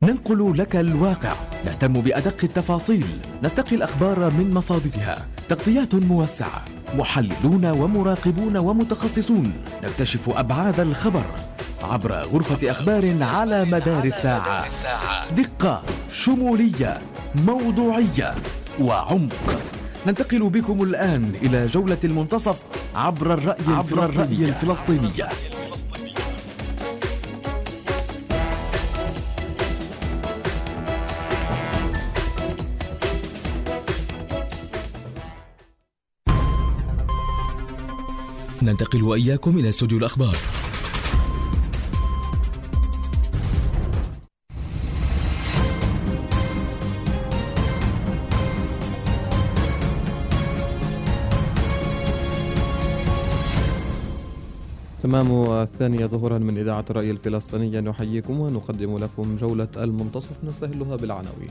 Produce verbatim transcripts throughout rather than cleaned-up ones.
ننقل لك الواقع، نهتم بأدق التفاصيل، نستقي الأخبار من مصادرها، تغطيات موسعة، محللون ومراقبون ومتخصصون، نكتشف أبعاد الخبر عبر غرفة أخبار على مدار الساعة. دقة، شمولية، موضوعية وعمق. ننتقل بكم الآن إلى جولة المنتصف عبر الرأي عبر الرأي الفلسطينية. ننتقل وإياكم إلى استوديو الأخبار. تمام الثانية ظهورا من إذاعة الرأي الفلسطينية، نحييكم ونقدم لكم جولة المنتصف نستهلها بالعناوين.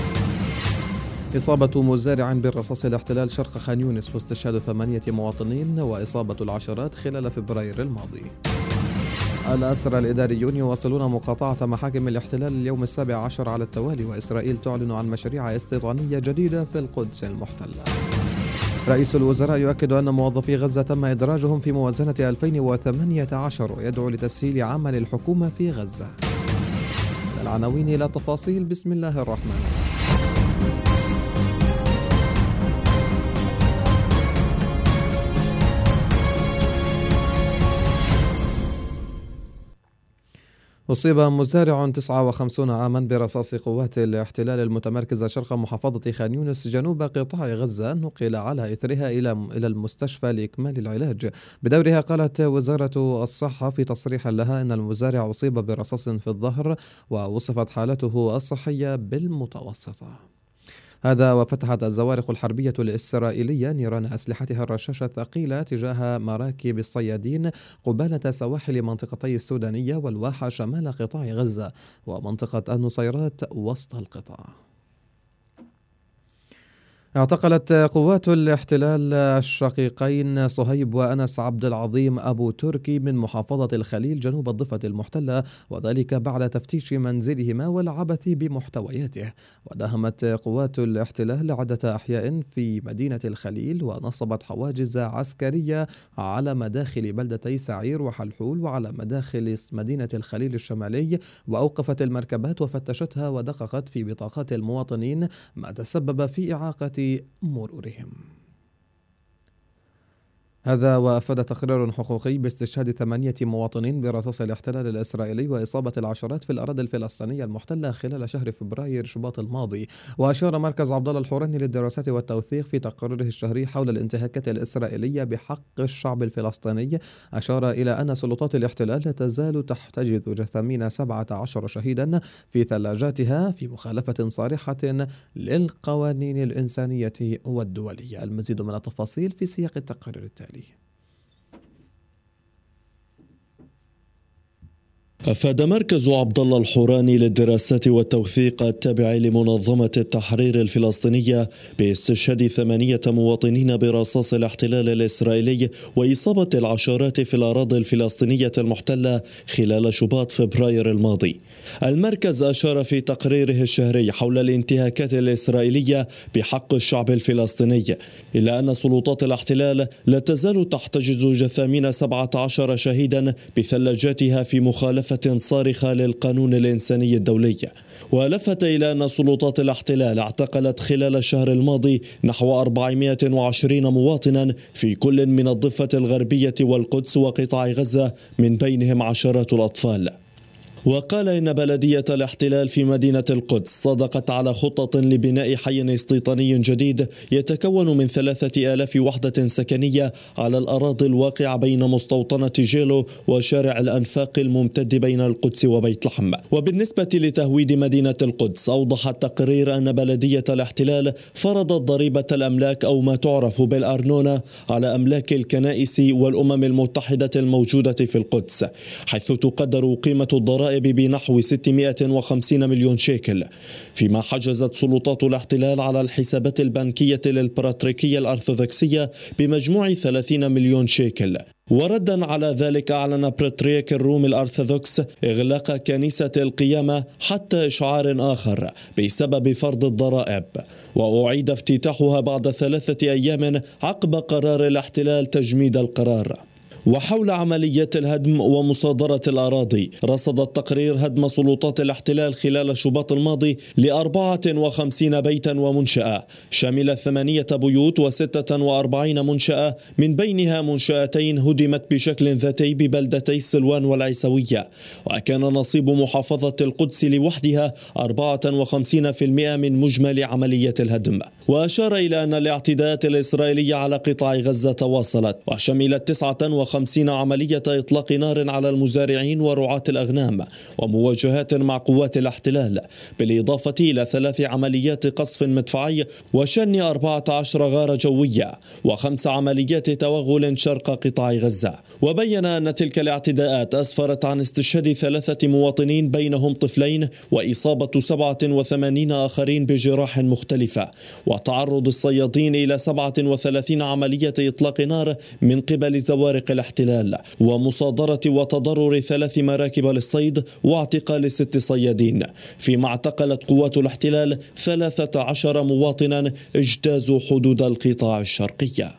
إصابة مزارع بالرصاص الاحتلال شرق خان يونس واستشهاد ثمانية مواطنين وإصابة العشرات خلال فبراير الماضي. الأسرى الإداريون يواصلون مقاطعة محاكم الاحتلال اليوم السابع عشر على التوالي، وإسرائيل تعلن عن مشاريع استيطانية جديدة في القدس المحتلة. رئيس الوزراء يؤكد أن موظفي غزة تم إدراجهم في موازنة ألفين وثمانية عشر ويدعو لتسهيل عمل الحكومة في غزة. من العناوين إلى التفاصيل. بسم الله الرحمن الرحيم. أصيب مزارع تسعة وخمسين عاما برصاص قوات الاحتلال المتمركزة شرق محافظة خان يونس جنوب قطاع غزة، نقل على إثرها إلى إلى المستشفى لإكمال العلاج. بدورها قالت وزارة الصحة في تصريح لها أن المزارع أصيب برصاص في الظهر ووصفت حالته الصحية بالمتوسطة. هذا وفتحت الزوارق الحربية الإسرائيلية نيران أسلحتها الرشاشة الثقيلة تجاه مراكب الصيادين قبالة سواحل منطقتي السودانية والواحة شمال قطاع غزة ومنطقة النصيرات وسط القطاع. اعتقلت قوات الاحتلال الشقيقين صهيب وأنس عبد العظيم أبو تركي من محافظة الخليل جنوب الضفة المحتلة، وذلك بعد تفتيش منزلهما والعبث بمحتوياته. وداهمت قوات الاحتلال عدة أحياء في مدينة الخليل ونصبت حواجز عسكرية على مداخل بلدتي سعير وحلحول وعلى مداخل مدينة الخليل الشمالي، وأوقفت المركبات وفتشتها ودققت في بطاقات المواطنين، ما تسبب في إعاقة مرورهم. هذا وأفاد تقرير حقوقي باستشهاد ثمانية مواطنين برصاص الاحتلال الإسرائيلي وإصابة العشرات في الأراضي الفلسطينية المحتلة خلال شهر فبراير شباط الماضي. وأشار مركز عبد الله الحوراني للدراسات والتوثيق في تقريره الشهري حول الانتهاكات الإسرائيلية بحق الشعب الفلسطيني، أشار إلى أن سلطات الاحتلال لا تزال تحتجز جثامين سبعة عشر شهيدا في ثلاجاتها في مخالفة صارحة للقوانين الإنسانية والدولية. المزيد من التفاصيل في سياق التقرير التالي. أفاد مركز عبد الله الحوراني للدراسات والتوثيق التابع لمنظمة التحرير الفلسطينية باستشهاد ثمانية مواطنين برصاص الاحتلال الإسرائيلي وإصابة العشرات في الأراضي الفلسطينية المحتلة خلال شباط فبراير الماضي. المركز أشار في تقريره الشهري حول الانتهاكات الإسرائيلية بحق الشعب الفلسطيني إلى أن سلطات الاحتلال لا تزال تحتجز جثامين سبعة عشر شهيدا بثلاجاتها في مخالفة صارخة للقانون الإنساني الدولي. ولفت إلى أن سلطات الاحتلال اعتقلت خلال الشهر الماضي نحو أربعمائة وعشرين مواطنا في كل من الضفة الغربية والقدس وقطاع غزة، من بينهم عشرات الأطفال. وقال إن بلدية الاحتلال في مدينة القدس صادقت على خطط لبناء حي استيطاني جديد يتكون من ثلاثة آلاف وحدة سكنية على الأراضي الواقعة بين مستوطنة جيلو وشارع الأنفاق الممتد بين القدس وبيت لحم. وبالنسبة لتهويد مدينة القدس، أوضح التقرير أن بلدية الاحتلال فرضت ضريبة الأملاك أو ما تعرف بالأرنونة على أملاك الكنائس والأمم المتحدة الموجودة في القدس، حيث تقدر قيمة الضرائب بنحو ستمائة وخمسين مليون شيكل، فيما حجزت سلطات الاحتلال على الحسابات البنكية للبطريركية الأرثوذكسية بمجموع ثلاثين مليون شيكل. وردا على ذلك أعلن بطريرك الروم الأرثوذكس إغلاق كنيسة القيامة حتى إشعار آخر بسبب فرض الضرائب، وأعيد افتتاحها بعد ثلاثة أيام عقب قرار الاحتلال تجميد القرار. وحول عمليات الهدم ومصادرة الأراضي، رصد التقرير هدم سلطات الاحتلال خلال شباط الماضي لأربعة وخمسين بيتا ومنشأة، شمل ثمانية بيوت وستة وأربعين منشأة، من بينها منشأتين هدمت بشكل ذاتي ببلدتي سلوان والعيسوية. وكان نصيب محافظة القدس لوحدها أربعة وخمسين بالمئة من مجمل عملية الهدم. وأشار إلى أن الاعتداءات الإسرائيلية على قطاع غزة تواصلت، وشملت تسعة وخمسين عملية إطلاق نار على المزارعين ورعاة الأغنام ومواجهات مع قوات الاحتلال، بالإضافة إلى ثلاث عمليات قصف مدفعي وشن أربعة عشر غارة جوية وخمس عمليات توغل شرق قطاع غزة. وبين أن تلك الاعتداءات أسفرت عن استشهاد ثلاثة مواطنين بينهم طفلين وإصابة سبعة وثمانين آخرين بجراح مختلفة، وتعرض الصيادين إلى سبعة وثلاثين عملية إطلاق نار من قبل زوارق الاحتلال، ومصادرة وتضرر ثلاث مراكب للصيد واعتقال ست صيادين، فيما اعتقلت قوات الاحتلال ثلاثة عشر مواطنا اجتازوا حدود القطاع الشرقية.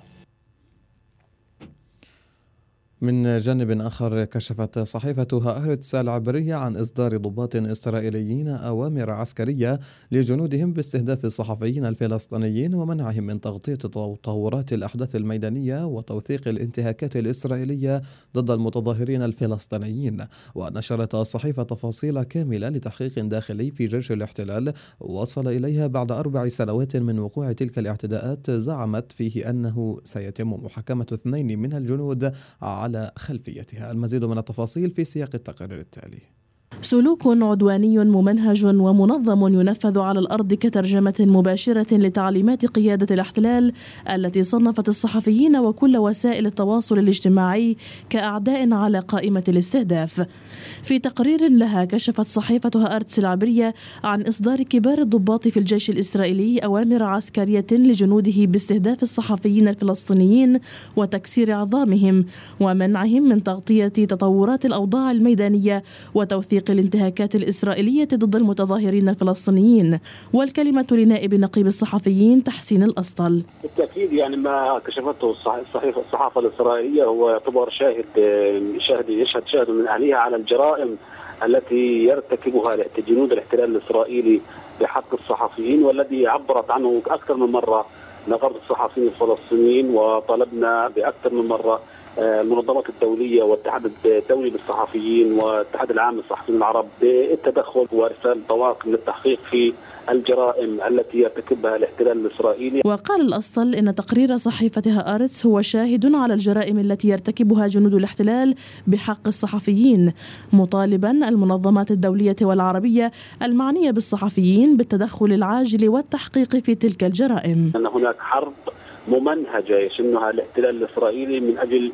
من جانب آخر، كشفت صحيفة هآرتس العبرية عن إصدار ضباط إسرائيليين أوامر عسكرية لجنودهم باستهداف الصحفيين الفلسطينيين ومنعهم من تغطية تطورات الأحداث الميدانية وتوثيق الانتهاكات الإسرائيلية ضد المتظاهرين الفلسطينيين. ونشرت الصحيفة تفاصيل كاملة لتحقيق داخلي في جيش الاحتلال وصل إليها بعد أربع سنوات من وقوع تلك الاعتداءات، زعمت فيه أنه سيتم محاكمة اثنين من الجنود على على خلفيتها. المزيد من التفاصيل في سياق التقرير التالي. سلوك عدواني ممنهج ومنظم ينفذ على الأرض كترجمة مباشرة لتعليمات قيادة الاحتلال التي صنفت الصحفيين وكل وسائل التواصل الاجتماعي كأعداء على قائمة الاستهداف. في تقرير لها، كشفت صحيفة هآرتس العبرية عن إصدار كبار الضباط في الجيش الإسرائيلي أوامر عسكرية لجنوده باستهداف الصحفيين الفلسطينيين وتكسير عظامهم ومنعهم من تغطية تطورات الأوضاع الميدانية وتوثيق الانتهاكات الإسرائيلية ضد المتظاهرين الفلسطينيين. والكلمة لنائب نقيب الصحفيين تحسين الأسطل. بالتأكيد يعني ما كشفته الصحيفة الصحافة الإسرائيلية هو يعتبر شاهد شاهد يشهد شاهد من أهلها على الجرائم التي يرتكبها جنود الاحتلال الإسرائيلي بحق الصحفيين، والذي عبرت عنه أكثر من مرة نقابة الصحفيين الفلسطينيين، وطلبنا بأكثر من مرة المنظمات الدولية والاتحاد الدولي للصحفيين والاتحاد العام للصحفيين العرب بالتدخل وارسال طواقم للتحقيق في الجرائم التي يرتكبها الاحتلال الإسرائيلي. وقال الأسطل إن تقرير صحيفة هآرتس هو شاهد على الجرائم التي يرتكبها جنود الاحتلال بحق الصحفيين، مطالبا المنظمات الدولية والعربية المعنية بالصحفيين بالتدخل العاجل والتحقيق في تلك الجرائم. أن هناك حرب ممنهجة يشنها الاحتلال الإسرائيلي من أجل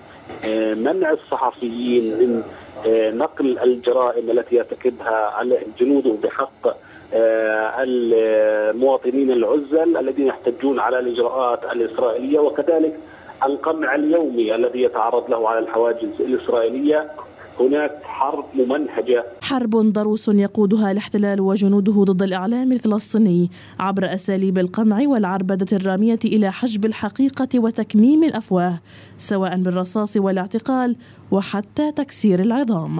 منع الصحفيين من نقل الجرائم التي يرتكبها جنوده بحق المواطنين العزل الذين يحتجون على الإجراءات الإسرائيلية، وكذلك القمع اليومي الذي يتعرض له على الحواجز الإسرائيلية. هناك حرب ممنهجة، حرب ضروس يقودها الاحتلال وجنوده ضد الإعلام الفلسطيني عبر أساليب القمع والعربدة الرامية إلى حجب الحقيقة وتكميم الأفواه، سواء بالرصاص والاعتقال وحتى تكسير العظام.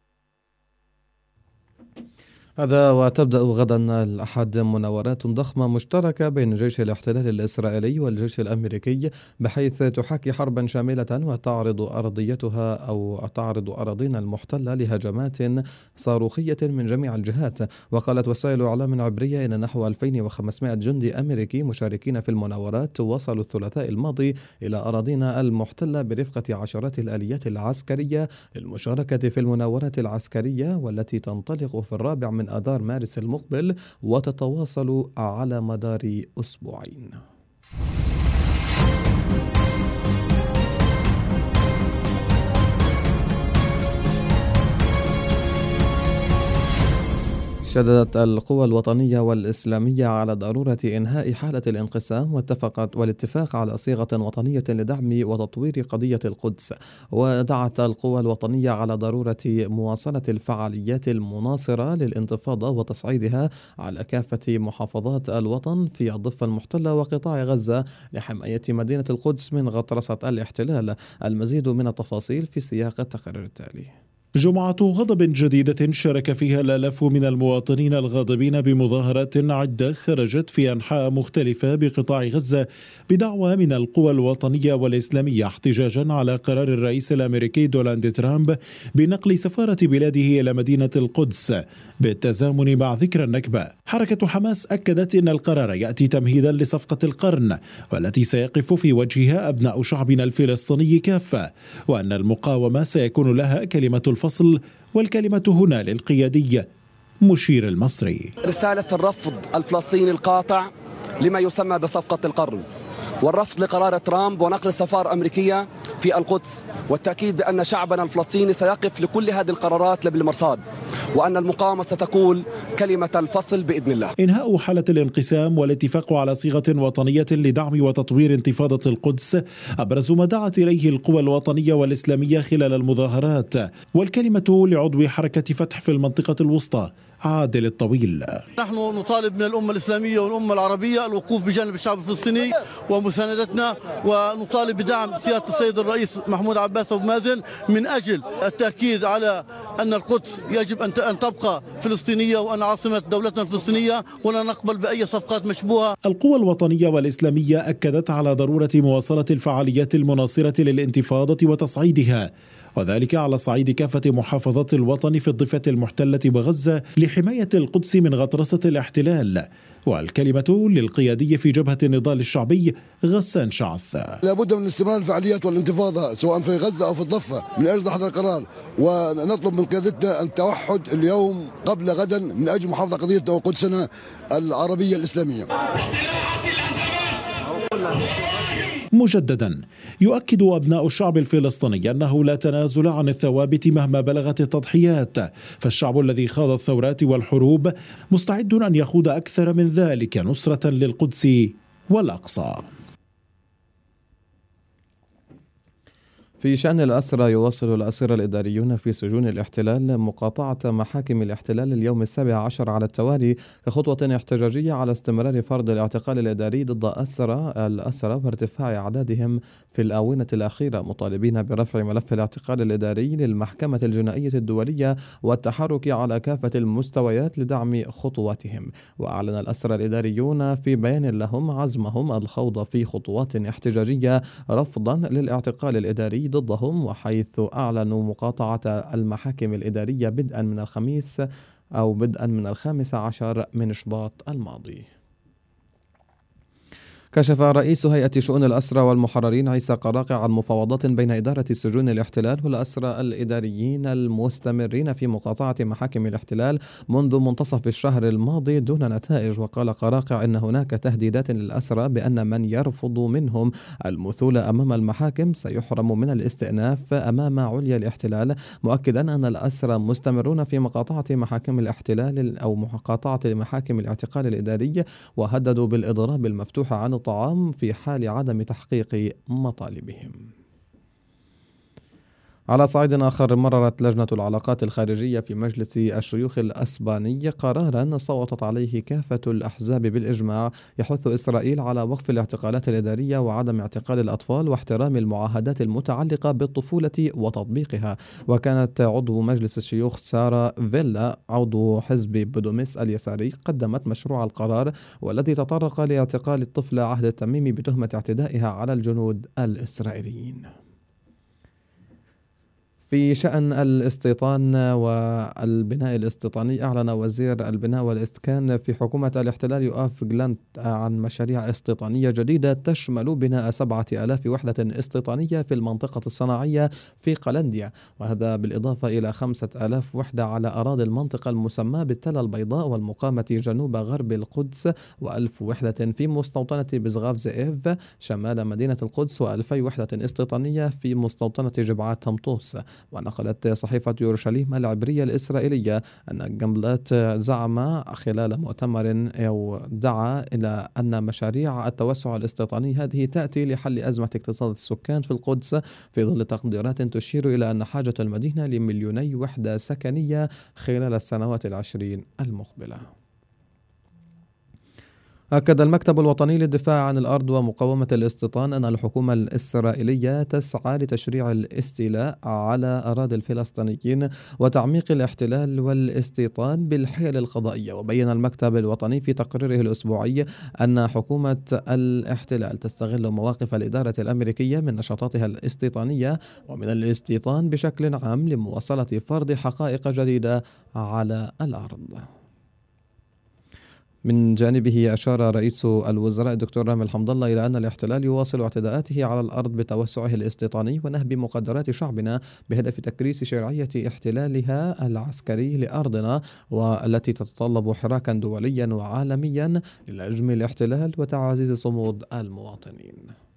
هذا وتبدأ غدا الأحد مناورات ضخمة مشتركة بين جيش الاحتلال الإسرائيلي والجيش الأمريكي، بحيث تحاكي حربا شاملة وتعرض أرضيتها أو تعرض أراضينا المحتلة لهجمات صاروخية من جميع الجهات. وقالت وسائل إعلام عبرية إن نحو ألفين وخمسمائة جندي أمريكي مشاركين في المناورات وصلوا الثلاثاء الماضي إلى أراضينا المحتلة برفقة عشرات الآليات العسكرية للمشاركة في المناورات العسكرية، والتي تنطلق في الرابع من آذار مارس المقبل وتتواصل على مدار أسبوعين. شددت القوى الوطنية والإسلامية على ضرورة إنهاء حالة الانقسام واتفقت والاتفاق على صيغة وطنية لدعم وتطوير قضية القدس. ودعت القوى الوطنية على ضرورة مواصلة الفعاليات المناصرة للانتفاضة وتصعيدها على كافة محافظات الوطن في الضفة المحتلة وقطاع غزة لحماية مدينة القدس من غطرسة الاحتلال. المزيد من التفاصيل في سياق التقرير التالي. جمعة غضب جديدة شارك فيها الآلاف من المواطنين الغاضبين بمظاهرات عدة خرجت في أنحاء مختلفة بقطاع غزة بدعوى من القوى الوطنية والإسلامية احتجاجا على قرار الرئيس الأمريكي دونالد ترامب بنقل سفارة بلاده إلى مدينة القدس بالتزامن مع ذكرى النكبة. حركة حماس أكدت أن القرار يأتي تمهيدا لصفقة القرن والتي سيقف في وجهها أبناء شعبنا الفلسطيني كافة، وأن المقاومة سيكون لها كلمة الفصل والكلمة هنا للقيادي مشير المصري. رسالة الرفض الفلسطيني القاطع لما يسمى بصفقة القرن، والرفض لقرار ترامب ونقل السفارة الأمريكية في القدس، والتأكيد بأن شعبنا الفلسطيني سيقف لكل هذه القرارات بالمرصاد، وأن المقاومة ستقول كلمة الفصل بإذن الله. إنهاء حالة الانقسام والاتفاق على صيغة وطنية لدعم وتطوير انتفاضة القدس أبرز ما دعت إليه القوى الوطنية والإسلامية خلال المظاهرات، والكلمة لعضو حركة فتح في المنطقة الوسطى عادل الطويل. نحن نطالب من الأمة الإسلامية والأمة العربية الوقوف بجانب الشعب الفلسطيني ومساندتنا، ونطالب بدعم سيادة السيد الرئيس محمود عباس أبو مازن من أجل التأكيد على أن القدس يجب أن تبقى فلسطينية وأن عاصمة دولتنا الفلسطينية، ولا نقبل بأي صفقات مشبوهة. القوى الوطنية والإسلامية أكدت على ضرورة مواصلة الفعاليات المناصرة للانتفاضة وتصعيدها، وذلك على صعيد كافة محافظات الوطن في الضفة المحتلة بغزة لحماية القدس من غطرسة الاحتلال. والكلمة للقيادي في جبهة النضال الشعبي غسان شعث. لابد من استمرار الفعاليات والانتفاضة سواء في غزة أو في الضفة من أجل هذا القرار، ونطلب من قيادتنا التوحد اليوم قبل غدا من أجل محافظة قضية قدسنا العربية الإسلامية. مجددا يؤكد أبناء الشعب الفلسطيني أنه لا تنازل عن الثوابت مهما بلغت التضحيات، فالشعب الذي خاض الثورات والحروب مستعد أن يخوض أكثر من ذلك نصرة للقدس والأقصى. في شأن الأسرى، يواصل الأسرى الإداريون في سجون الاحتلال مقاطعة محاكم الاحتلال اليوم السابع عشر على التوالي كخطوة احتجاجية على استمرار فرض الاعتقال الإداري ضد أسرى الأسرى وارتفاع أعدادهم في الآونة الأخيرة، مطالبين برفع ملف الاعتقال الإداري للمحكمة الجنائية الدولية والتحرك على كافة المستويات لدعم خطواتهم. وأعلن الأسرى الإداريون في بيان لهم عزمهم الخوض في خطوات احتجاجية رفضا للاعتقال الإداري ضدهم، وحيث أعلنوا مقاطعة المحاكم الإدارية بدءا من الخميس أو بدءا من الخامس عشر من شباط الماضي. كشف رئيس هيئة شؤون الأسرى والمحررين عيسى قراقع عن مفاوضات بين إدارة سجون الاحتلال والأسرى الإداريين المستمرين في مقاطعة محاكم الاحتلال منذ منتصف الشهر الماضي دون نتائج. وقال قراقع إن هناك تهديدات للأسرى بأن من يرفض منهم المثول أمام المحاكم سيحرم من الاستئناف أمام عليا الاحتلال، مؤكدا أن الأسرى مستمرون في مقاطعة محاكم الاحتلال أو مقاطعة محاكم الاعتقال الإداري، وهددوا بالإضراب المفتوح عن الطعام في حال عدم تحقيق مطالبهم. على صعيد آخر، مررت لجنة العلاقات الخارجية في مجلس الشيوخ الأسباني قرارا صوتت عليه كافة الأحزاب بالإجماع يحث إسرائيل على وقف الاعتقالات الإدارية وعدم اعتقال الأطفال واحترام المعاهدات المتعلقة بالطفولة وتطبيقها. وكانت عضو مجلس الشيوخ سارة فيلا عضو حزب بودوميس اليساري قدمت مشروع القرار والذي تطرق لاعتقال الطفلة عهد التميمي بتهمة اعتدائها على الجنود الإسرائيليين. في شأن الاستيطان والبناء الاستيطاني، أعلن وزير البناء والإسكان في حكومة الاحتلال يؤاف جلانت عن مشاريع استيطانية جديدة تشمل بناء سبعة آلاف وحدة استيطانية في المنطقة الصناعية في قلنديا، وهذا بالإضافة إلى خمسة آلاف وحدة على أراضي المنطقة المسمى بالتلة البيضاء والمقامة جنوب غرب القدس، وألف وحدة في مستوطنة بزغاف زئيف شمال مدينة القدس، وألفي وحدة استيطانية في مستوطنة جبعات طمطوس. ونقلت صحيفة يوروشليم العبرية الإسرائيلية أن جامبلت زعم خلال مؤتمر أو دعا إلى أن مشاريع التوسع الاستيطاني هذه تأتي لحل أزمة اقتصاد السكان في القدس في ظل تقديرات تشير إلى أن حاجة المدينة لمليوني وحدة سكنية خلال السنوات العشرين المقبلة. أكد المكتب الوطني للدفاع عن الأرض ومقاومة الاستيطان أن الحكومة الإسرائيلية تسعى لتشريع الاستيلاء على أراضي الفلسطينيين وتعميق الاحتلال والاستيطان بالحيل القضائية. وبين المكتب الوطني في تقريره الأسبوعي أن حكومة الاحتلال تستغل مواقف الإدارة الأمريكية من نشاطاتها الاستيطانية ومن الاستيطان بشكل عام لمواصلة فرض حقائق جديدة على الأرض. من جانبه أشار رئيس الوزراء الدكتور رامي الحمد الله إلى أن الاحتلال يواصل اعتداءاته على الأرض بتوسعه الاستيطاني ونهب مقدرات شعبنا بهدف تكريس شرعية احتلالها العسكري لأرضنا، والتي تتطلب حراكا دوليا وعالميا للجم الاحتلال وتعزيز صمود المواطنين.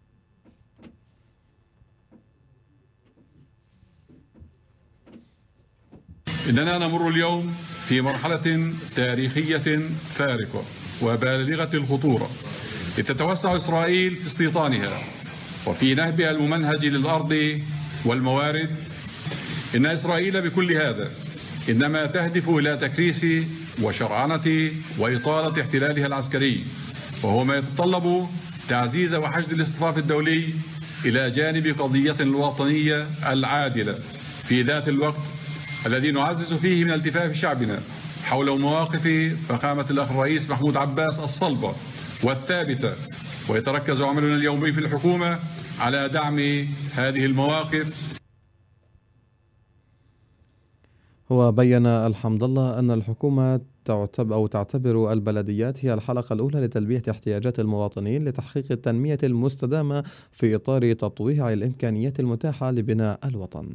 إننا نمر اليوم في مرحلة تاريخية فارقة وبالغة الخطورة، لتتوسع إسرائيل في استيطانها وفي نهبها الممنهج للأرض والموارد. إن إسرائيل بكل هذا إنما تهدف إلى تكريس وشرعنة وإطالة احتلالها العسكري، وهو ما يتطلب تعزيز وحشد الاصطفاف الدولي إلى جانب قضية الوطنية العادلة في ذات الوقت الذي نعزز فيه من التفاف شعبنا حول مواقف فخامة الأخ الرئيس محمود عباس الصلبة والثابتة. ويتركز عملنا اليومي في الحكومة على دعم هذه المواقف. وبين الحمد الله أن الحكومة تعتبر أو تعتبر البلديات هي الحلقة الأولى لتلبية احتياجات المواطنين لتحقيق التنمية المستدامة في إطار تطويع الإمكانيات المتاحة لبناء الوطن.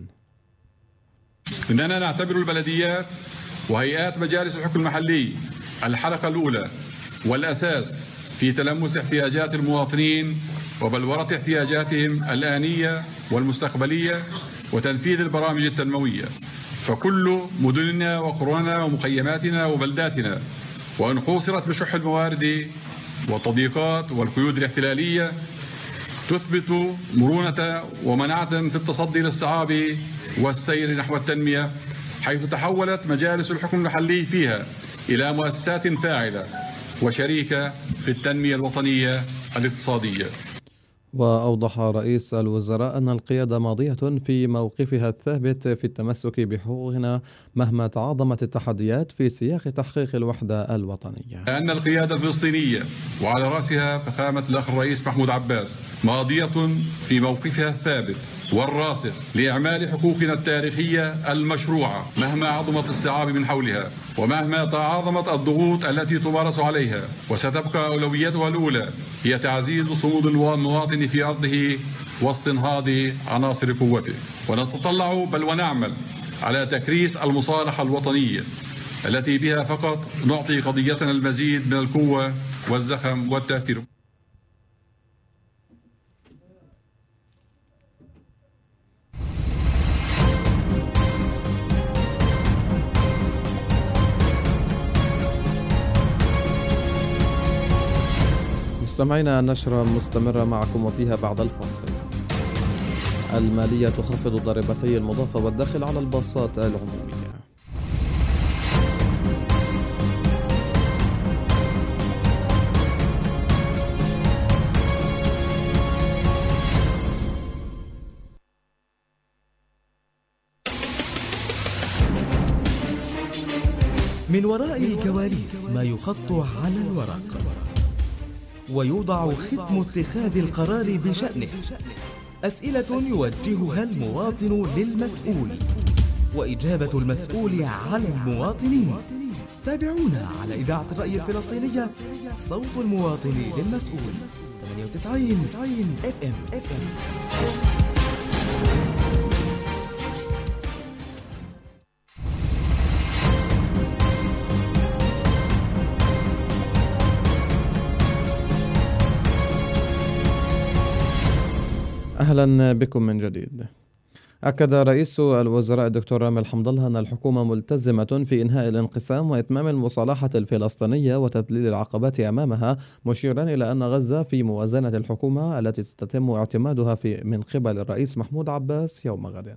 إننا نعتبر البلديات وهيئات مجالس الحكم المحلي الحلقة الأولى والأساس في تلمس احتياجات المواطنين وبلورة احتياجاتهم الآنية والمستقبلية وتنفيذ البرامج التنموية. فكل مدننا وقرونا ومخيماتنا وبلداتنا وإن حوصرت بشح الموارد والتضييقات والقيود الاحتلالية تثبت مرونة ومنعة في التصدي للصعاب والسير نحو التنمية، حيث تحولت مجالس الحكم المحلي فيها إلى مؤسسات فاعلة وشريكة في التنمية الوطنية الاقتصادية. وأوضح رئيس الوزراء أن القيادة ماضية في موقفها الثابت في التمسك بحقوقنا مهما تعاظمت التحديات في سياق تحقيق الوحدة الوطنية. أن القيادة الفلسطينية وعلى رأسها فخامة الأخ الرئيس محمود عباس ماضية في موقفها الثابت والراسخ لإعمال حقوقنا التاريخية المشروعة مهما عظمت الصعاب من حولها ومهما تعاظمت الضغوط التي تمارس عليها، وستبقى أولويتها الأولى هي تعزيز صمود المواطن في أرضه واستنهاض عناصر قوته. ونتطلع بل ونعمل على تكريس المصالحة الوطنية التي بها فقط نعطي قضيتنا المزيد من القوة والزخم والتأثير. مستمعينا، النشرة مستمرة معكم وفيها بعد الفاصل. المالية تخفض ضريبتي المضافة والدخل على الباصات العمومية. من وراء الكواليس ما يخط على الورق ويوضع ختم اتخاذ القرار بشأنه. أسئلة يوجهها المواطن للمسؤول وإجابة المسؤول على المواطنين. تابعونا على إذاعة الرأي الفلسطينية، صوت المواطن للمسؤول، ثمانية وتسعين اف ام. أهلا بكم من جديد. أكد رئيس الوزراء الدكتور رامي الحمد الله أن الحكومة ملتزمة في إنهاء الانقسام وإتمام المصالحة الفلسطينية وتذليل العقبات أمامها، مشيرا إلى أن غزة في موازنة الحكومة التي تتم اعتمادها في من قبل الرئيس محمود عباس يوم غد.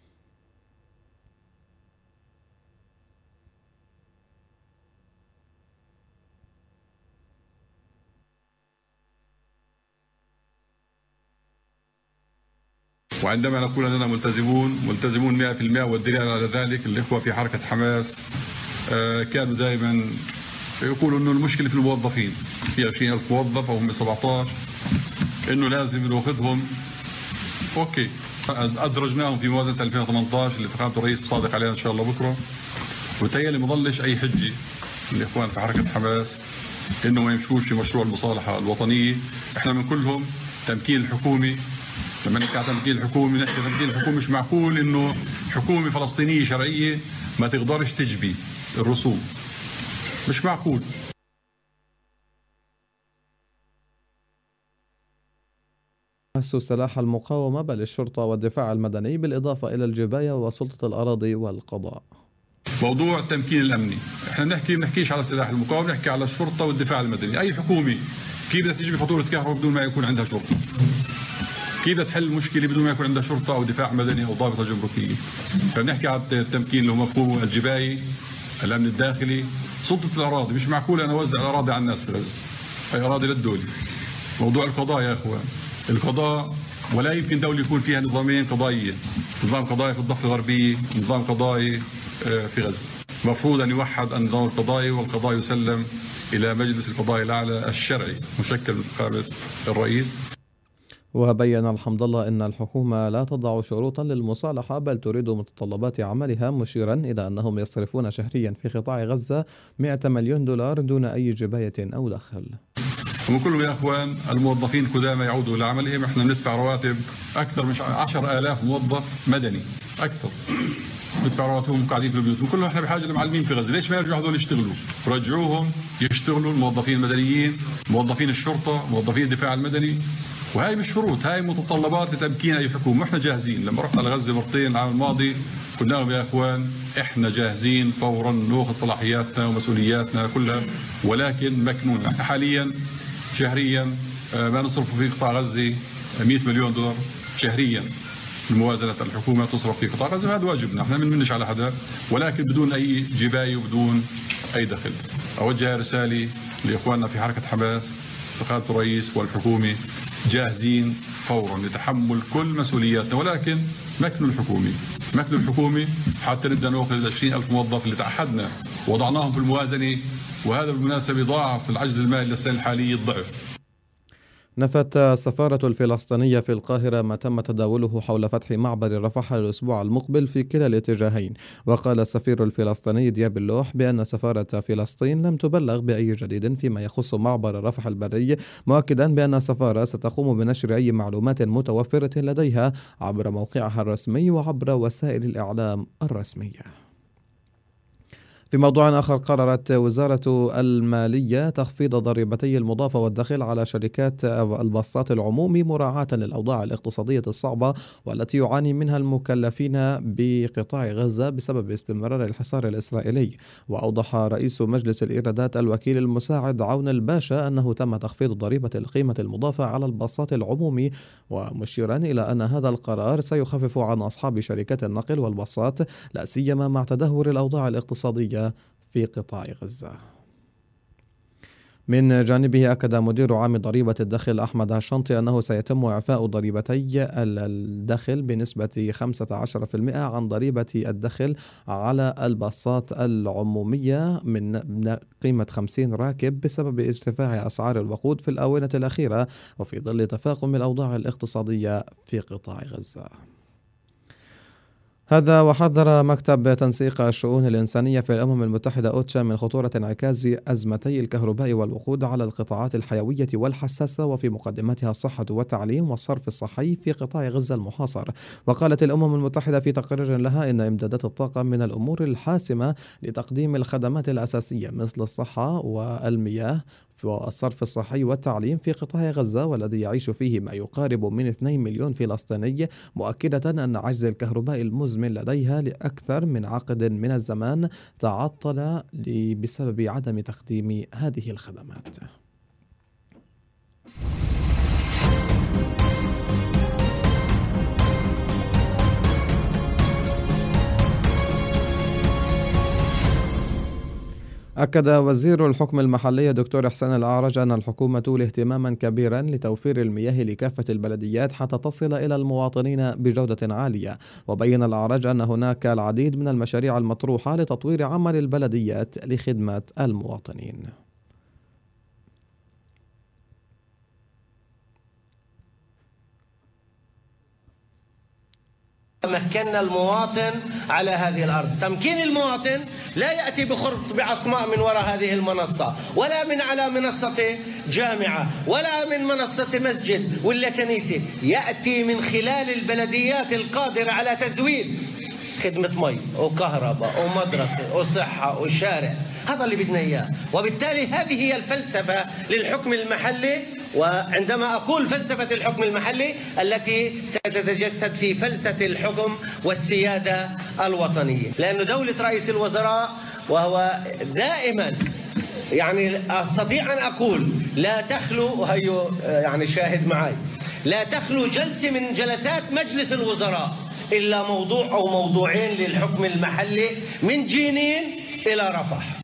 وعندما نقول أننا ملتزمون ملتزمون مئة بالمئة، والدليل على ذلك الإخوة في حركة حماس كانوا دائما يقولوا أنه المشكلة في الموظفين، في عشرين ألف موظف أو هم سبعة عشر، أنه لازم نأخذهم. أوكي، أدرجناهم في موازنة ألفين وثمانية عشر اللي فخامة الرئيس بصادق عليها إن شاء الله بكرة، وتهيألي ما ضلش أي حجة الإخوان في حركة حماس إنه ما يمشوش في مشروع المصالحة الوطنية. إحنا من كلهم تمكين الحكومي. لما نحكي عن تمكين الحكومي نحكي تمكين الحكومي، مش معقول إنه حكومة فلسطينية شرعية ما تقدرش تجبي الرسوم، مش معقول. سلاح المقاومة بل الشرطة والدفاع المدني بالإضافة إلى الجباية وسلطة الأراضي والقضاء. موضوع التمكين الأمني، احنا نحكي نحكيش على سلاح المقاومة، نحكي على الشرطة والدفاع المدني. أي حكومة كيف بدها تجبي فاتورة كهرباء بدون ما يكون عندها شرطة؟ كيف بدها تحل مشكلة بدون ما يكون عندها شرطة أو دفاع مدني أو ضابطة جمركية؟ فبنحكي على التمكين اللي هو مفهوم الجباية، الأمن الداخلي، سلطة الأراضي. مش معقول أنا أوزع الأراضي على الناس في غزة، أي أراضي للدولة. موضوع القضاء يا أخوان، القضاء ولا يمكن دولة يكون فيها نظامين قضائيين، نظام قضائي في الضفة الغربية، نظام قضائي في غزة. مفروض أن يوحد النظام القضائي، والقضاء يسلم إلى مجلس القضاء الأعلى الشرعي مشكل بفخامة الرئيس. وبين الحمد الله أن الحكومة لا تضع شروطا للمصالحة بل تريد متطلبات عملها، مشيرا إلى أنهم يصرفون شهريا في قطاع غزة مئة مليون دولار دون أي جباية أو دخل. وكلهم يا أخوان الموظفين قدامى يعودوا لعملهم. احنا بندفع رواتب أكثر من عشر آلاف موظف مدني، أكثر ندفع رواتبهم قاعدين في البيوت. وكلهم احنا بحاجة لمعلمين في غزة. ليش ما يرجعوا هذول يشتغلوا؟ رجعوهم يشتغلوا، الموظفين المدنيين، موظفين الشرطة، موظفين الدفاع المدني. وهي مش شروط، هاي متطلبات لتمكين أي حكومة. احنا جاهزين. لما رحت على غزة مرتين العام الماضي قلنا لهم يا أخوان احنا جاهزين فورا ناخذ صلاحياتنا ومسؤولياتنا كلها، ولكن مكنون. احنا حاليا شهريا ما نصرف في قطاع غزة مئة مليون دولار شهريا. الموازنة الحكومة تصرف في قطاع غزة، هذا واجبنا، احنا ما بنمنش على حدا، ولكن بدون أي جباية وبدون أي دخل. أوجه رسالة لإخواننا في حركة حماس، فخامة الرئيس والحكومة جاهزين فورا لتحمل كل مسؤولياتنا، ولكن مكنوا الحكومة، مكنوا الحكومة حتى نبدأ نأخذ ال عشرين ألف موظف اللي تعهدنا وضعناهم في الموازنة، وهذا بالمناسبة ضاعف العجز المالي للسنة الحالية الضعف. نفت السفارة الفلسطينية في القاهرة ما تم تداوله حول فتح معبر رفح الأسبوع المقبل في كلا الاتجاهين. وقال السفير الفلسطيني دياب اللوح بأن سفارة فلسطين لم تبلغ بأي جديد فيما يخص معبر رفح البري، مؤكدا بأن السفارة ستقوم بنشر أي معلومات متوفرة لديها عبر موقعها الرسمي وعبر وسائل الإعلام الرسمية. في موضوع آخر، قررت وزارة المالية تخفيض ضريبتي المضافة والدخل على شركات البساط العمومي مراعاة للأوضاع الاقتصادية الصعبة والتي يعاني منها المكلفين بقطاع غزة بسبب استمرار الحصار الإسرائيلي. وأوضح رئيس مجلس الإيرادات الوكيل المساعد عون الباشا أنه تم تخفيض ضريبة القيمة المضافة على البساط العمومي، ومشيرا إلى أن هذا القرار سيخفف عن أصحاب شركات النقل والبساط لا سيما مع تدهور الأوضاع الاقتصادية في قطاع غزة. من جانبه أكد مدير عام ضريبة الدخل أحمد هالشنطي أنه سيتم إعفاء ضريبتي الدخل بنسبة خمسة عشر بالمئة عن ضريبة الدخل على الباصات العمومية من قيمة خمسين راكب بسبب ارتفاع أسعار الوقود في الآونة الأخيرة وفي ظل تفاقم الأوضاع الاقتصادية في قطاع غزة. هذا وحذر مكتب تنسيق الشؤون الإنسانية في الأمم المتحدة أوتشا من خطورة انعكاس أزمتي الكهرباء والوقود على القطاعات الحيوية والحساسة وفي مقدمتها الصحة والتعليم والصرف الصحي في قطاع غزة المحاصر. وقالت الأمم المتحدة في تقرير لها إن إمدادات الطاقة من الأمور الحاسمة لتقديم الخدمات الأساسية مثل الصحة والمياه والصرف الصحي والتعليم في قطاع غزة، والذي يعيش فيه ما يقارب من اثنين مليون فلسطيني، مؤكدة أن عجز الكهرباء المزمن لديها لأكثر من عقد من الزمان تعطل بسبب عدم تقديم هذه الخدمات. أكد وزير الحكم المحلي دكتور إحسان الأعرج أن الحكومة تولي اهتماما كبيرا لتوفير المياه لكافة البلديات حتى تصل إلى المواطنين بجودة عالية. وبين الأعرج أن هناك العديد من المشاريع المطروحة لتطوير عمل البلديات لخدمة المواطنين. مكننا المواطن على هذه الأرض. تمكين المواطن لا يأتي بخرط بعصماء من وراء هذه المنصة، ولا من على منصة جامعة، ولا من منصة مسجد ولا كنيسة، يأتي من خلال البلديات القادرة على تزويد خدمة مي وكهرباء ومدرسة وصحة وشارع. هذا اللي بدنا إياه. وبالتالي هذه هي الفلسفة للحكم المحلي. وعندما أقول فلسفة الحكم المحلي التي ستتجسد في فلسفة الحكم والسيادة الوطنية، لأن دولة رئيس الوزراء وهو دائما يعني أستطيع أن أقول لا تخلو، وهي يعني شاهد معي، لا تخلو جلسة من جلسات مجلس الوزراء إلا موضوع أو موضوعين للحكم المحلي من جنين إلى رفح.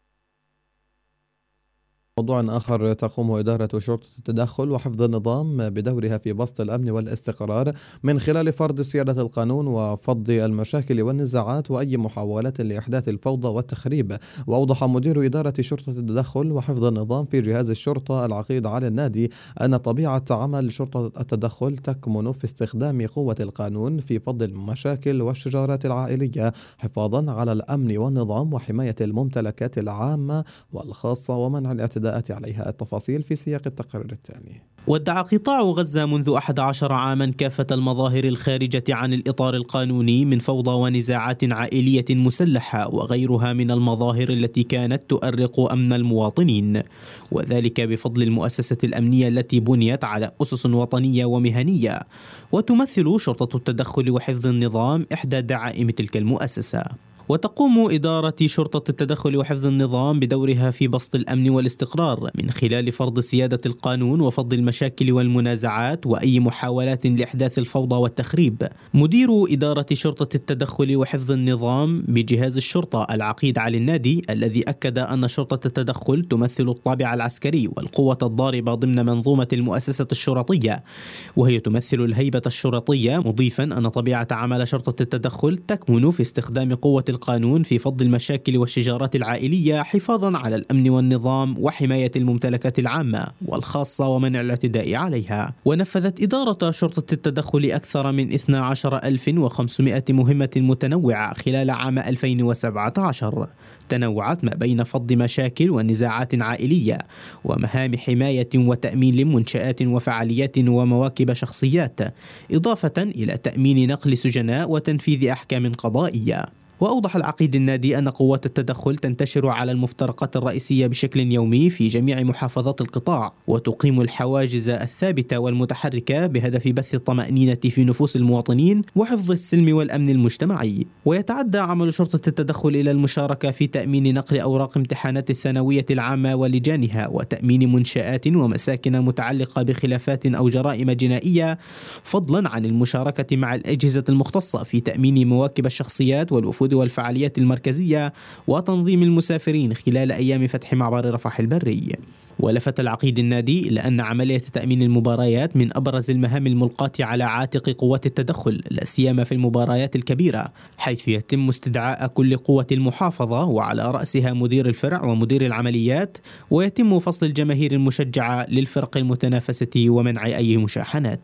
موضوع آخر، تقوم إدارة شرطة التدخل وحفظ النظام بدورها في بسط الأمن والاستقرار من خلال فرض سيادة القانون وفض المشاكل والنزاعات وأي محاولات لإحداث الفوضى والتخريب. وأوضح مدير إدارة شرطة التدخل وحفظ النظام في جهاز الشرطة العقيد على النادي أن طبيعة عمل شرطة التدخل تكمن في استخدام قوة القانون في فض المشاكل والشجارات العائلية حفاظا على الأمن والنظام وحماية الممتلكات العامة والخاصة ومنع الاعتداء عليها. التفاصيل في سياق التقرير التالي. ودع قطاع غزة منذ أحد عشر عاما كافة المظاهر الخارجة عن الإطار القانوني من فوضى ونزاعات عائلية مسلحة وغيرها من المظاهر التي كانت تؤرق أمن المواطنين، وذلك بفضل المؤسسة الأمنية التي بنيت على أسس وطنية ومهنية، وتمثل شرطة التدخل وحفظ النظام إحدى دعائم تلك المؤسسة. وتقوم إدارة شرطة التدخل وحفظ النظام بدورها في بسط الأمن والاستقرار من خلال فرض سيادة القانون وفض المشاكل والمنازعات وأي محاولات لإحداث الفوضى والتخريب. مدير إدارة شرطة التدخل وحفظ النظام بجهاز الشرطة العقيد علي النادي الذي أكد أن شرطة التدخل تمثل الطابع العسكري والقوة الضاربة ضمن منظومة المؤسسة الشرطية، وهي تمثل الهيبة الشرطية، مضيفا أن طبيعة عمل شرطة التدخل تكمن في استخدام قوة القانون في فض المشاكل والشجارات العائلية حفاظا على الأمن والنظام وحماية الممتلكات العامة والخاصة ومنع الاعتداء عليها. ونفذت إدارة شرطة التدخل أكثر من اثنتي عشرة ألف وخمسمائة مهمة متنوعة خلال عام ألفين وسبعة عشر، تنوعت ما بين فض مشاكل ونزاعات عائلية ومهام حماية وتأمين لمنشآت وفعاليات ومواكب شخصيات، إضافة إلى تأمين نقل سجناء وتنفيذ أحكام قضائية. وأوضح العقيد النادي أن قوات التدخل تنتشر على المفترقات الرئيسية بشكل يومي في جميع محافظات القطاع، وتقيم الحواجز الثابتة والمتحركة بهدف بث الطمأنينة في نفوس المواطنين وحفظ السلم والأمن المجتمعي. ويتعدى عمل شرطة التدخل إلى المشاركة في تأمين نقل أوراق امتحانات الثانوية العامة ولجانها وتأمين منشآت ومساكن متعلقة بخلافات أو جرائم جنائية، فضلا عن المشاركة مع الأجهزة المختصة في تأمين مواكب الشخصيات والوفود والفعاليات المركزية وتنظيم المسافرين خلال أيام فتح معبر رفح البري. ولفت العقيد النادي إلى أن عملية تأمين المباريات من أبرز المهام الملقاة على عاتق قوات التدخل، لا سيما في المباريات الكبيرة، حيث يتم استدعاء كل قوة المحافظة وعلى رأسها مدير الفرع ومدير العمليات، ويتم فصل الجماهير المشجعة للفرق المتنافسة ومنع أي مشاحنات.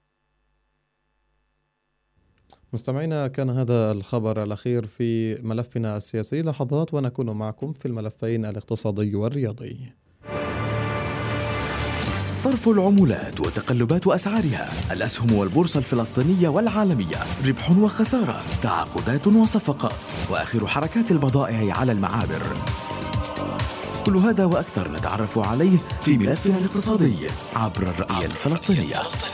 مستمعينا، كان هذا الخبر الأخير في ملفنا السياسي. لحظات ونكون معكم في الملفين الاقتصادي والرياضي. صرف العملات وتقلبات أسعارها، الأسهم والبورصة الفلسطينية والعالمية، ربح وخسارة، تعاقدات وصفقات، وآخر حركات البضائع على المعابر. كل هذا وأكثر نتعرف عليه في ملفنا الاقتصادي عبر الرأي الفلسطيني.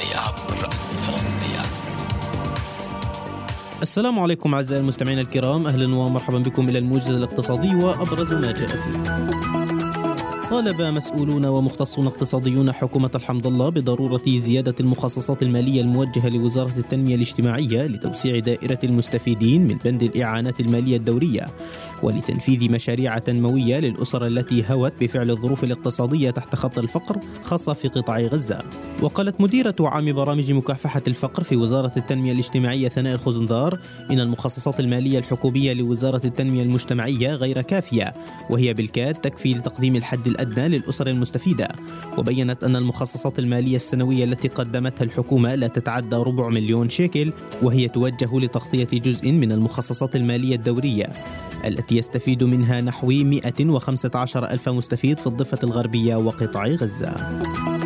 السلام عليكم أعزائي المستمعين الكرام، أهلا ومرحبا بكم إلى الموجز الاقتصادي وأبرز ما جاء فيه. طالب مسؤولون ومختصون اقتصاديون حكومة الحمد الله بضرورة زيادة المخصصات المالية الموجهة لوزارة التنمية الاجتماعية لتوسيع دائرة المستفيدين من بند الإعانات المالية الدورية ولتنفيذ مشاريع تنموية للأسر التي هوت بفعل الظروف الاقتصادية تحت خط الفقر خاصة في قطاع غزة. وقالت مديرة عام برامج مكافحة الفقر في وزارة التنمية الاجتماعية ثناء الخزندار إن المخصصات المالية الحكومية لوزارة التنمية المجتمعية غير كافية، وهي بالكاد تكفي لتقديم الحد الأدنى للأسر المستفيدة. وبيّنت أن المخصصات المالية السنوية التي قدمتها الحكومة لا تتعدى ربع مليون شيكل، وهي توجه لتغطية جزء من المخصصات المالية الدورية التي يستفيد منها نحو مئة وخمسة عشر ألف مستفيد في الضفة الغربية وقطاع غزة.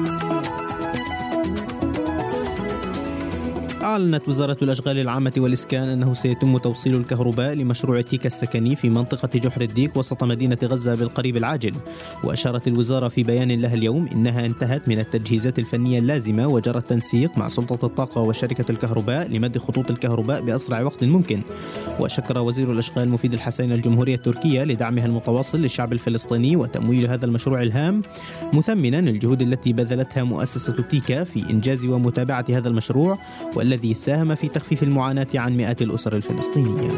أعلنت وزارة الأشغال العامة والإسكان أنه سيتم توصيل الكهرباء لمشروع تيكا السكني في منطقة جحر الديك وسط مدينة غزة بالقريب العاجل. وأشارت الوزارة في بيان لها اليوم إنها انتهت من التجهيزات الفنية اللازمة وجرى التنسيق مع سلطة الطاقة وشركة الكهرباء لمد خطوط الكهرباء بأسرع وقت ممكن. وشكر وزير الأشغال مفيد الحسين الجمهورية التركية لدعمها المتواصل للشعب الفلسطيني وتمويل هذا المشروع الهام، مثمنا الجهود التي بذلتها مؤسسة تيكا في إنجاز ومتابعة هذا المشروع والذي الذي ساهم في تخفيف المعاناة عن مئات الأسر الفلسطينية.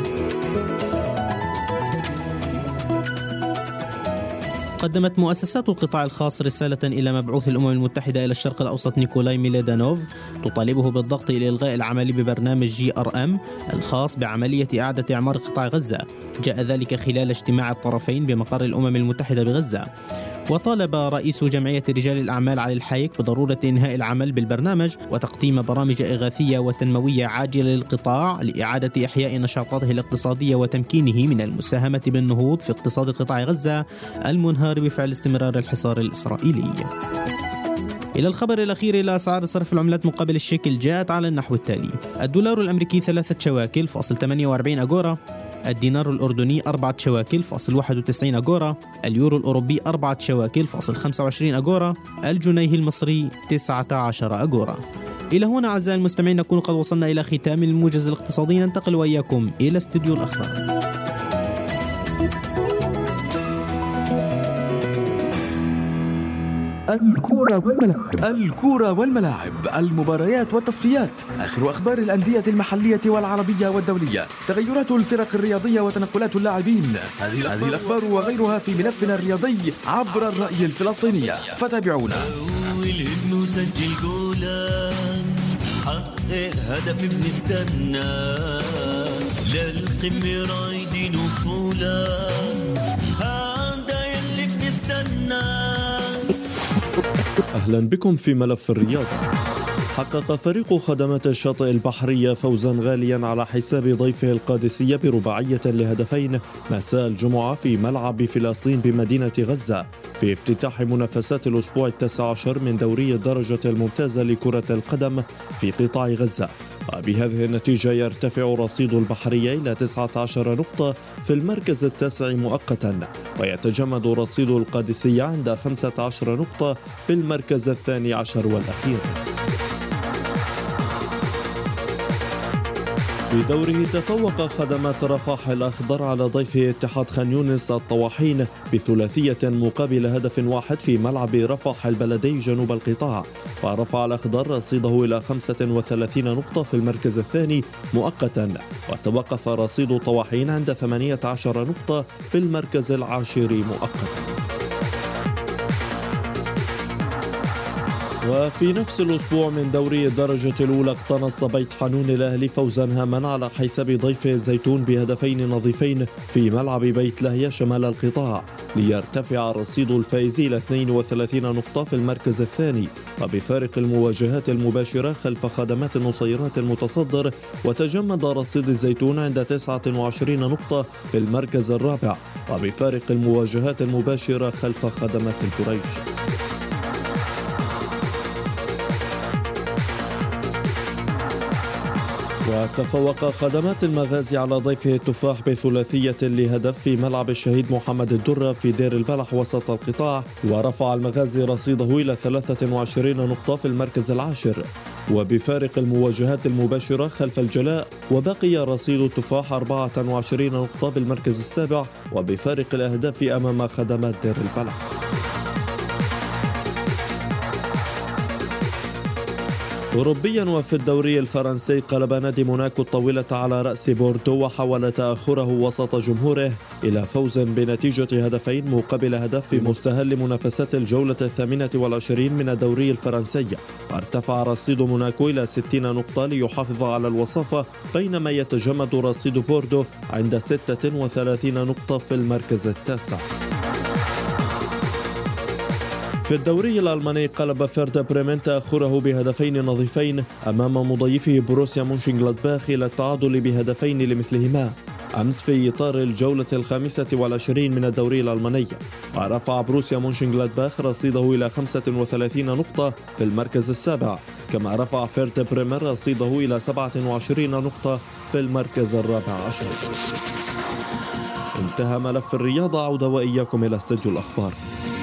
قدمت مؤسسات القطاع الخاص رسالة إلى مبعوث الأمم المتحدة إلى الشرق الأوسط نيكولاي ميليدانوف تطالبه بالضغط إلى إلغاء العمل ببرنامج جي آر إم الخاص بعملية إعادة إعمار قطاع غزة. جاء ذلك خلال اجتماع الطرفين بمقر الأمم المتحدة بغزة. وطالب رئيس جمعية رجال الأعمال علي الحايك بضرورة إنهاء العمل بالبرنامج وتقديم برامج إغاثية وتنموية عاجلة للقطاع لإعادة إحياء نشاطاته الاقتصادية وتمكينه من المساهمة بالنهوض في اقتصاد قطاع غزة المنهار بفعل استمرار الحصار الإسرائيلي. إلى الخبر الأخير، إلى أسعار صرف العملات مقابل الشيكل جاءت على النحو التالي: الدولار الأمريكي ثلاثة شواكل فاصل ثمانية وأربعين أغورا، الدينار الأردني أربعة شواكل فاصل واحد وتسعين أغورا، اليورو الأوروبي أربعة شواكل فاصل خمسة وعشرين أغورا، الجنيه المصري تسعة عشر أغورا. إلى هنا أعزائي المستمعين نكون قد وصلنا إلى ختام الموجز الاقتصادي، ننتقل وإياكم إلى استوديو الأخبار. الكورة والملاعب الكورة والملاعب المباريات والتصفيات، آخر أخبار الأندية المحلية والعربية والدولية، تغيرات الفرق الرياضية وتنقلات اللاعبين، هذه هذه الأخبار وغيرها في ملفنا الرياضي عبر الرأي الفلسطيني، فتابعونا. نسجل جولان حقق هدف بنستنى للقمة رايدين وصولا هذا يلي بنستنى. أهلا بكم في ملف الرياضة. حقق فريق خدمات الشاطئ البحرية فوزا غاليا على حساب ضيفه القادسية برباعية لهدفين مساء الجمعة في ملعب فلسطين بمدينة غزة في افتتاح منافسات الأسبوع التاسع عشر من دوري الدرجة الممتازة لكرة القدم في قطاع غزة. وبهذه النتيجة يرتفع رصيد البحرية إلى تسعة عشر نقطة في المركز التاسع مؤقتا، ويتجمد رصيد القادسية عند خمسة عشر نقطة في المركز الثاني عشر والأخير. في دوره تفوق خدمات رفح الأخضر على ضيفه اتحاد خان يونس الطواحين بثلاثية مقابل هدف واحد في ملعب رفح البلدي جنوب القطاع، ورفع الأخضر رصيده إلى خمسة وثلاثين نقطة في المركز الثاني مؤقتا، وتوقف رصيد الطواحين عند ثمانية عشر نقطة في المركز العاشر مؤقتا. وفي نفس الأسبوع من دوري الدرجة الأولى اقتنص بيت حانون الأهلي فوزا هاما على حساب ضيفه الزيتون بهدفين نظيفين في ملعب بيت لاهيا شمال القطاع، ليرتفع رصيد الفائز إلى اثنين وثلاثين نقطة في المركز الثاني، وبفارق المواجهات المباشرة خلف خدمات النصيرات المتصدر، وتجمد رصيد الزيتون عند تسعة وعشرين نقطة في المركز الرابع، وبفارق المواجهات المباشرة خلف خدمات الجريش. وتفوق خدمات المغازي على ضيفه التفاح بثلاثية لهدف في ملعب الشهيد محمد الدرة في دير البلح وسط القطاع، ورفع المغازي رصيده إلى ثلاثة وعشرين نقطة في المركز العاشر وبفارق المواجهات المباشرة خلف الجلاء، وبقي رصيد التفاح أربعة وعشرين نقطة بالمركز السابع وبفارق الأهداف أمام خدمات دير البلح. أوروبيا وفي الدوري الفرنسي قلب نادي موناكو الطاولة على رأس بوردو وحول تأخره وسط جمهوره إلى فوز بنتيجة هدفين مقابل هدف في مستهل منافسات الجولة الثامنة والعشرين من الدوري الفرنسي، وارتفع رصيد موناكو إلى ستين نقطة ليحافظ على الوصافة، بينما يتجمد رصيد بوردو عند ستة وثلاثين نقطة في المركز التاسع. في الدوري الألماني قلب فيردر بريمن تأخره بهدفين نظيفين أمام مضيفه بروسيا مونشنغلادباخ إلى التعادل بهدفين لمثلهما أمس في إطار الجولة الخامسة والعشرين من الدوري الألماني، ورفع بروسيا مونشنغلادباخ رصيده إلى خمسة وثلاثين نقطة في المركز السابع، كما رفع فيردر بريمن رصيده إلى سبعة وعشرين نقطة في المركز الرابع عشر. انتهى ملف الرياضة، عودة وإياكم إلى استوديو الأخبار.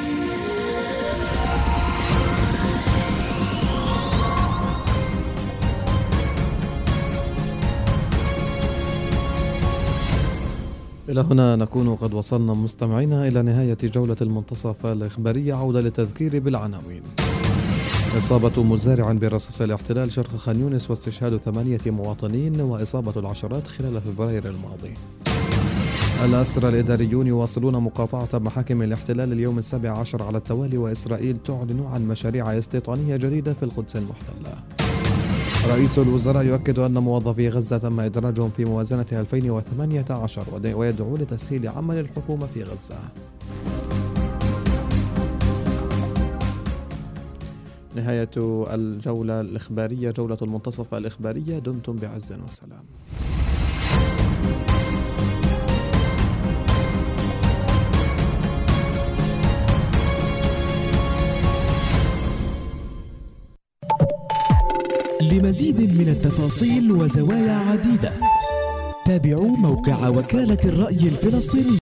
إلى هنا نكون قد وصلنا مستمعينا إلى نهاية جولة المنتصف الإخبارية. عودة للتذكير بالعناوين. إصابة مزارع برصاص الاحتلال شرق خان يونس واستشهاد ثمانية مواطنين وإصابة العشرات خلال فبراير الماضي. الأسرى الإداريون يواصلون مقاطعة محاكم الاحتلال اليوم السابع عشر على التوالي، وإسرائيل تعلن عن مشاريع استيطانية جديدة في القدس المحتلة. رئيس الوزراء يؤكد أن موظفي غزة تم إدراجهم في موازنة ألفين وثمانية عشر ويدعو لتسهيل عمل الحكومة في غزة. نهاية الجولة الإخبارية، جولة المنتصف الإخبارية. دمتم بعز وسلام. لمزيد من التفاصيل وزوايا عديدة تابعوا موقع وكالة الرأي الفلسطيني.